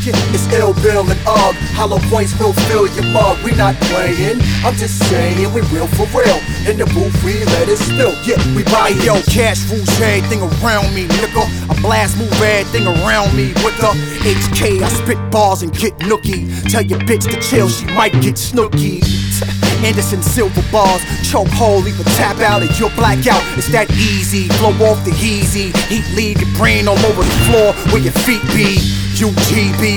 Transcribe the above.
It's Ill Bill and Ugg. Hollow points will fill your mug. We not playing, I'm just saying we real for real. In the booth we let it spill. Yeah, we buy it. Yo, cash rules everything around me, nigga. I blast, move everything around me with the HK. I spit bars and get nookie. Tell your bitch to chill, she might get snooky. Anderson silver bars, choke hole, leave a tap out and you'll black out. It's that easy, blow off the easy. Heat leave your brain all over the floor where your feet be. UGB